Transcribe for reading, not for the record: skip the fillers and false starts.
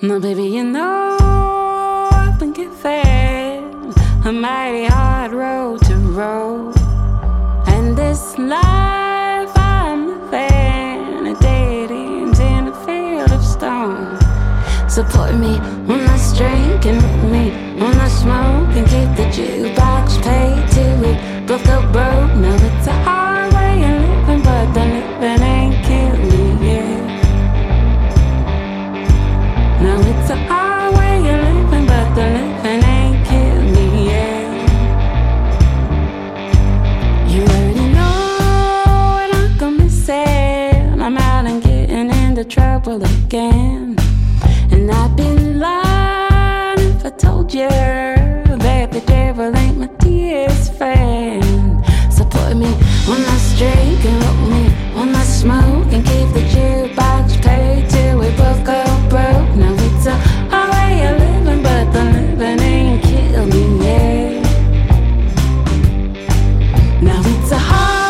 No, baby, you know I've been given a mighty hard road to row, and this life I'm living, a dead end in a field of stone. Support me when I drink and with me when I smoke, and keep the jukebox paid till we both go broke. Now it's a hard way of living, but the living ain't killed me yet. Now it's a hard way of living, but the living ain't killed me yet. You already know what I'm gonna say. I'm out and getting into trouble again, and I'd be lying if I told you that the devil ain't my dearest friend. Support me when I drink and with me when I smoke, and keep the jukebox paid till we both go broke. Now it's a hard way of living, but the living ain't killed me yet. Now it's a hard